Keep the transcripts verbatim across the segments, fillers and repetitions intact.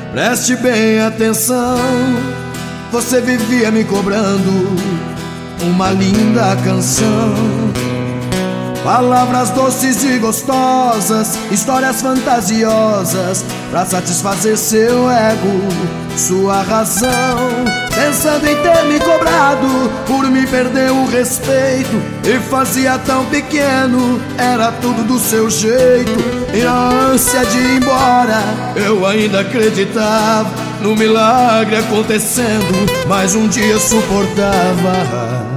Preste bem atenção, você vivia me cobrando uma linda canção. Palavras doces e gostosas, histórias fantasiosas, pra satisfazer seu ego, sua razão. Pensando em ter me cobrado por me perder o respeito, e fazia tão pequeno, era tudo do seu jeito. E na ânsia de ir embora, eu ainda acreditava no milagre acontecendo, mas um dia suportava.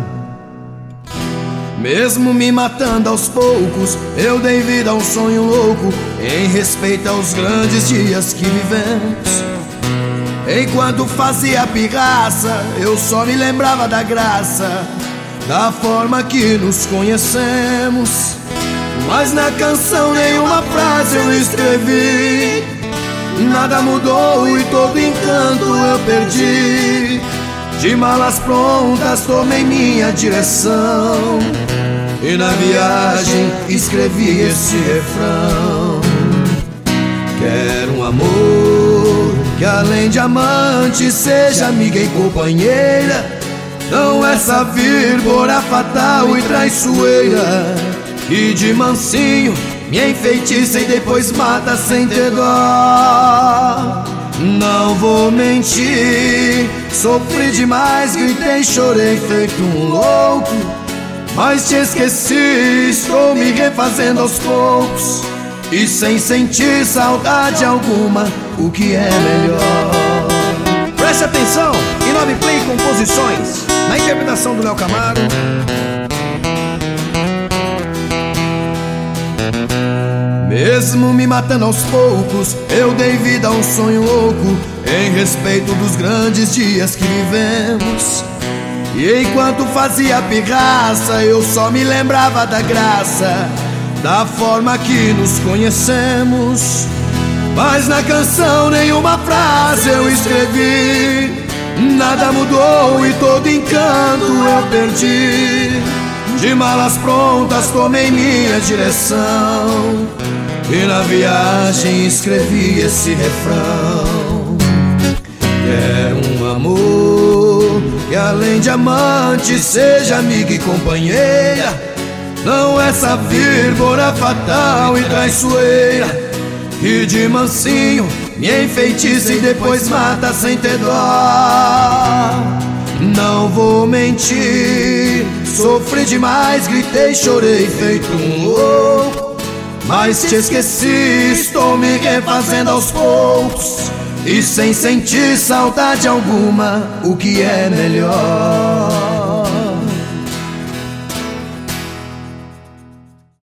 Mesmo me matando aos poucos, eu dei vida a um sonho louco, em respeito aos grandes dias que vivemos. Enquanto fazia pirraça, eu só me lembrava da graça, da forma que nos conhecemos. Mas na canção nenhuma frase eu escrevi, nada mudou e todo encanto eu perdi. De malas prontas tomei minha direção, e na viagem escrevi esse refrão. Quero um amor que além de amante seja amiga e companheira, não essa víbora fatal e traiçoeira, que de mansinho me enfeitiça e depois mata sem ter dó. Não vou mentir, sofri demais, gritei, chorei feito um louco, mas te esqueci, estou me refazendo aos poucos, e sem sentir saudade alguma, o que é melhor. Preste atenção, Inove Play Composições, na interpretação do Léo Camargo. Mesmo me matando aos poucos, eu dei vida a um sonho louco, em respeito dos grandes dias que vivemos. E enquanto fazia pirraça, eu só me lembrava da graça, da forma que nos conhecemos. Mas na canção nenhuma frase eu escrevi, nada mudou e todo encanto eu perdi. De malas prontas tomei minha direção, e na viagem escrevi esse refrão. Quero um amor que além de amante seja amiga e companheira, não essa víbora fatal e traiçoeira, que de mansinho me enfeitiça e depois mata sem ter dó. Não vou mentir, sofri demais, gritei, chorei feito um louco, mas te esqueci, estou me refazendo aos poucos, e sem sentir saudade alguma, o que é melhor.